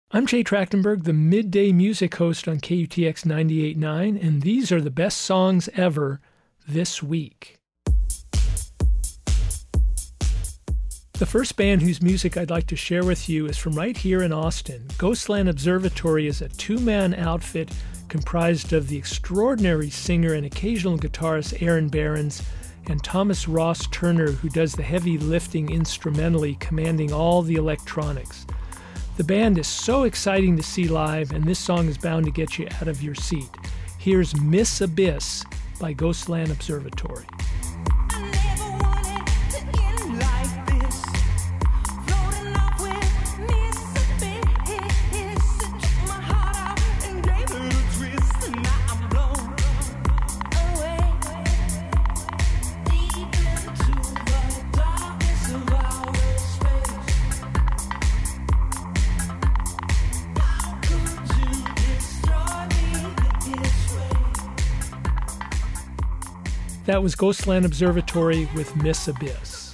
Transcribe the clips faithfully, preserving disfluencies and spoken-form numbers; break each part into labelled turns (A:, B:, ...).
A: I'm Jay Trachtenberg, the midday music host on K U T X ninety-eight point nine, and these are the best songs ever this week. The first band whose music I'd like to share with you is from right here in Austin. Ghostland Observatory is a two-man outfit comprised of the extraordinary singer and occasional guitarist Aaron Behrens and Thomas Ross Turner, who does the heavy lifting instrumentally, commanding all the electronics. The band is so exciting to see live, and this song is bound to get you out of your seat. Here's Miss Abyss by Ghostland Observatory. That was Ghostland Observatory with Miss Abyss.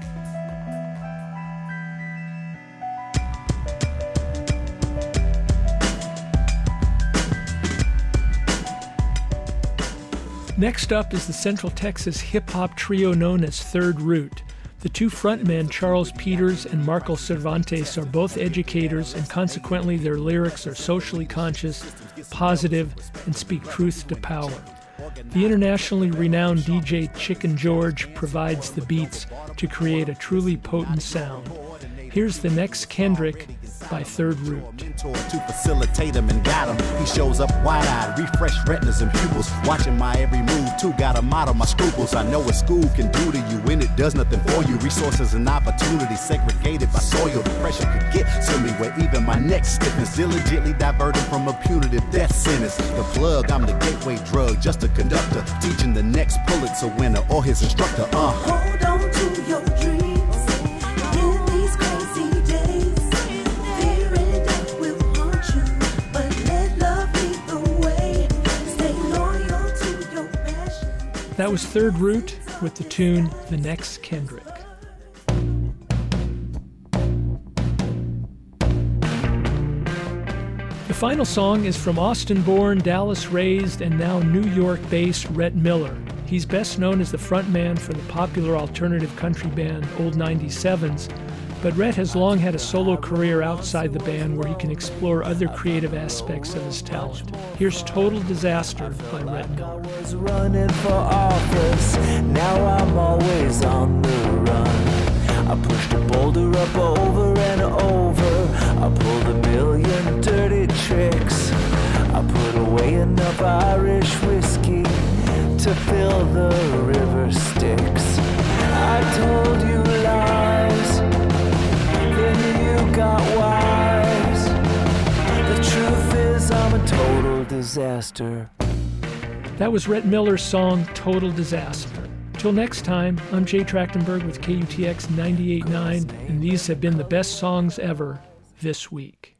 A: Next up is the Central Texas hip-hop trio known as Third Root. The two frontmen, Charles Peters and Marco Cervantes, are both educators, and consequently their lyrics are socially conscious, positive, and speak truth to power. The internationally renowned D J Chicken George provides the beats to create a truly potent sound. Here's The Next Kendrick by Third Root.
B: To facilitate him and guide him, he shows up wide-eyed, refreshed retinas and pupils, watching my every move too. Got a model my scruples. I know what school can do to you when it does nothing for you. Resources and opportunities segregated by soil. The pressure could get to me where even my neck stiffness, diligently diverted from a punitive death sentence. The plug, I'm the gateway drug, just a conductor, teaching the next Pulitzer winner or his instructor. Uh.
C: Hold on to your dreams.
A: That was Third Root with the tune The Next Kendrick. The final song is from Austin-born, Dallas-raised, and now New York-based Rhett Miller. He's best known as the frontman for the popular alternative country band Old ninety-sevens, but Rhett has long had a solo career outside the band where he can explore other creative aspects of his talent. Here's Total Disaster by Rhett Miller.
D: I was running for office, now I'm always on the run. I pushed a boulder up over and over, I pulled a million dirty tricks. I put away enough Irish whiskey to fill the river Styx. I told you lies, then you got wise. The truth is I'm a total disaster.
A: That was Rhett Miller's song Total Disaster. Till next time, I'm Jay Trachtenberg with K U T X ninety-eight point nine, and these have been the best songs ever this week.